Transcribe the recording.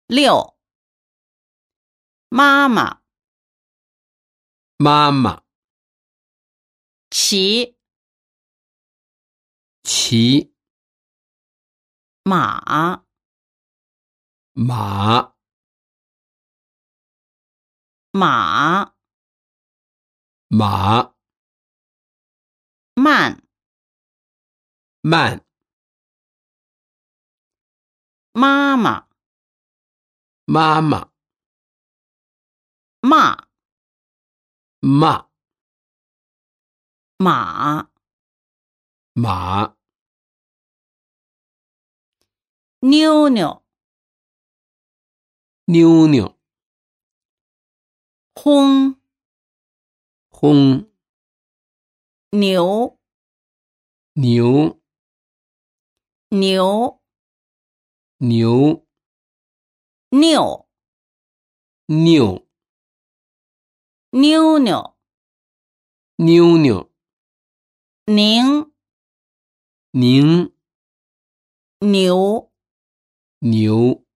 6. 妈妈妈妈骑骑马马马马慢慢妈妈妈妈骂骂马马妞妞妞妞轰轰牛牛牛牛妞妞妞妞妞妞宁宁牛牛